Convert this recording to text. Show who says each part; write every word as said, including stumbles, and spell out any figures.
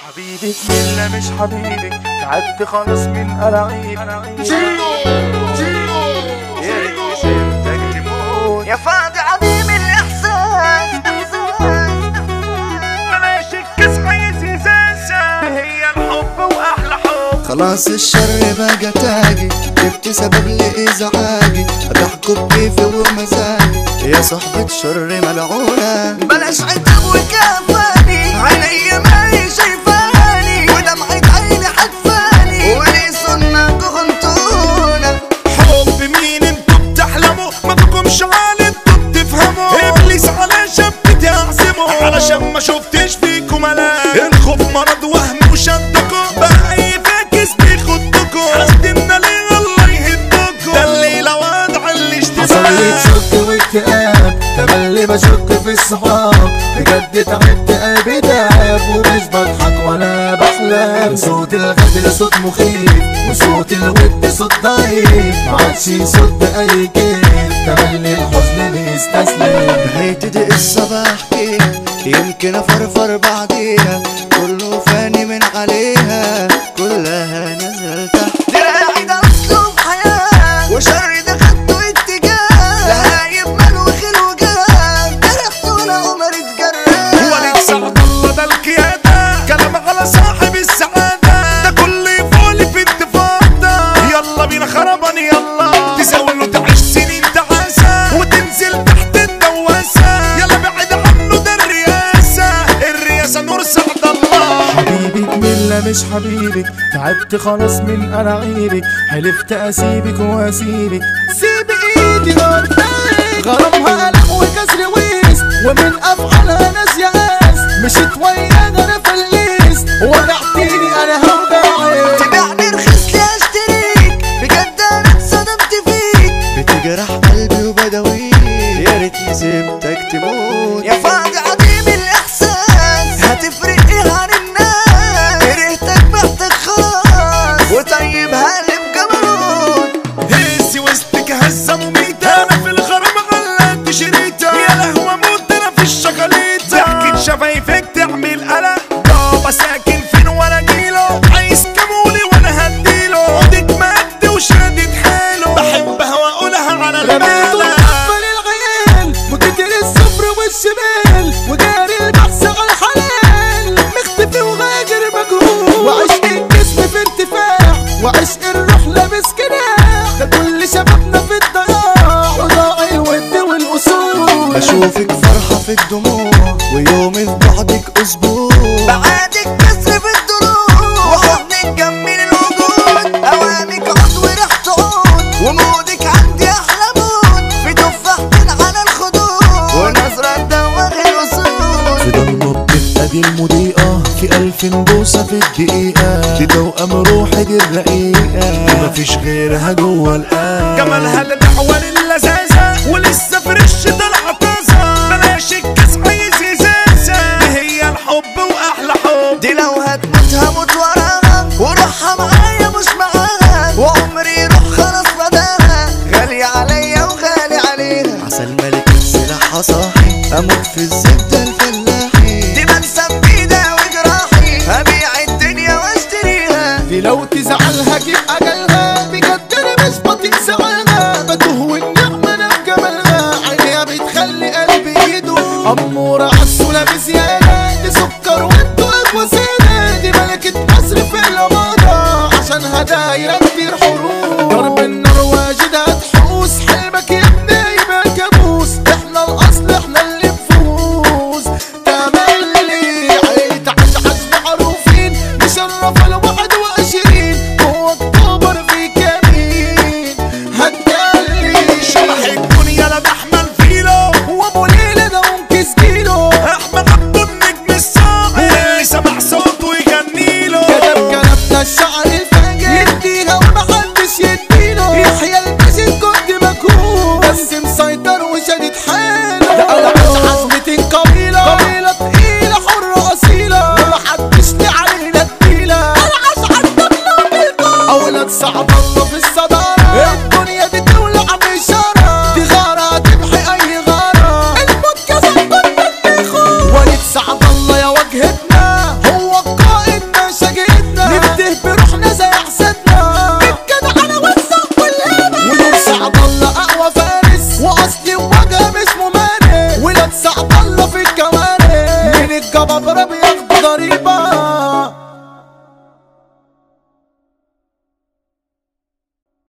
Speaker 1: حبيبك إلا مش حبيبك، تعبت خلاص من ألاعيب.
Speaker 2: جيلو جيلو
Speaker 1: يا ريتني سبتك تموت
Speaker 3: يا فاضي عديم الإحساس.
Speaker 1: بلاش الكسب عايز إزازة، هي الحب وأحلى حب.
Speaker 2: خلاص الشر بقى تاجي، جبت سبب لإزعاجي، هتحكم كيفي ومزاجي يا صحبة شر ملعونة.
Speaker 3: بلاش عتاب وكفاني، عيني ما هي شايفاني، ودمعة عيني حدفاني، ولي سنك خنتونة.
Speaker 4: حب مين انتوا بتحلموا؟ ما بكمش عالي انتوا بتفهموا. ابليس على شاب بتعزموا، علشان ما شفتش فيكم ملاك. الخوف مرض وهم وشدكوا، بقى اي فاكس بيخدكوا. حاسدنا ليه الله يهدكوا، ده الليلة وضع اللي
Speaker 5: حصلت شك واكتئاب، تملي بشك في الصحاب، بجد تعبت قلبي تعب، ومش بضحك ولا بحلم. صوت الغدر صوت مخيف، وصوت الود صوت ضعيف، معادش يصد اي كيف، تملي الحزن بيستسلم.
Speaker 2: هيبتدي الصباح كيف، يمكن افرفر بعديها، كله فاني من عليها، كلها نزل تحت.
Speaker 3: دراعي ده اسلوب حياة، وشر ده خدته اتجاه، لهايب مال وخيل وجاه، جرحت ولا عمر اتجرح.
Speaker 4: وليد سعد الله ده القيادة، كلام على صاحب السعادة، ده كل يفولي في انتفاضة. يلا بينا خربان يلا، تزاوله تعيش سنين تعاسة، وتنزل تحت الدواسة. يلا بعد عنه ده الرئاسة، الرئاسة نور سعد الله.
Speaker 1: حبيبك إلا مش حبيبك، تعبت خلاص من ألاعيبك، حلفت أسيبك وأسيبك.
Speaker 5: سيب ايدي قدامك، غرامها قلق وكسر ويس، ومن افعالها ناس ياس، مشيت وياها انا فليس، وجعتيني انا هوجعك.
Speaker 3: تبيعني رخيص لي اشتريك، بجد انا اتصدمت فيك.
Speaker 2: بتجرح قلبي وبداويك، يا ريتني سبتك تموت.
Speaker 3: يا فاضي عديم الإحساس، هتفرق ايه عن الناس؟ كرهتك بعتك خلاص، وطيب هقلب جبروت.
Speaker 4: هزي وسطك هزة مميتة، أنا في الغرام غلقت شريطة. يا لهوى موت أنا في الشغاليطة، ضحكة شفايفك تعمل قلق. بابا ساكن فين وأنا جيله، عايز كمولي وأنا هديله. عودك مجد وشادد حاله، بحبها وأقولها على المالة.
Speaker 5: رميته العيال، وكتر الصفر والشمال، وجاري البحث على الحلال، مختفي وغاجر مجهول، وعشق الجسم في ارتفاع، وعشق الروح لابس كناع، ده كل شبابنا في الضياع، وضاع الود والاصول.
Speaker 2: بشوفك فرحة في الدموع، ويومي في بعدك اسبوع.
Speaker 3: بعادك كسر في الضلوع، وحضنك جميل الوجود، اوامك عود وريحة عود، ومودك عندي احلى مود، في تفاحتين على الخدود، ونظرة تدوخ الوصول.
Speaker 5: في ضلمة بتبقى دي المضيئة، في ألف بوسة في الدقيقة، دي توأم روحي دي الرقيقة، دي مفيش غيرها جوه القلب.
Speaker 4: جمالها ده دعوة للذاذة، ولسه فريش طالعة طازة. بلاش الكاس عايز ازازة، دي هي الحب واحلى حب.
Speaker 3: دي لو هتموت هموت وراها، وروحها معايا مش معاها، وعمري يروح خلاص فداها، غالية عليا وغالي عليها.
Speaker 2: عسل ملك السلاح صاحي، اموت في الزبدة الفلاحي.
Speaker 3: دي بنسى بإيدها وجراحي، هبيع الدنيا واشتريها.
Speaker 5: دي لو تزعلها جيب أجلها، بجد أنا مش بطيق زعلها، بتوه والنعمة أنا في جمالها، عينيها بتخلي قلبي يدوب. أمورة عالسولة بزيادة، دي سكر وانتو أقوى سادة، فرقة اسمه ماني ولاد سعد الله في الكواني من الجبابرة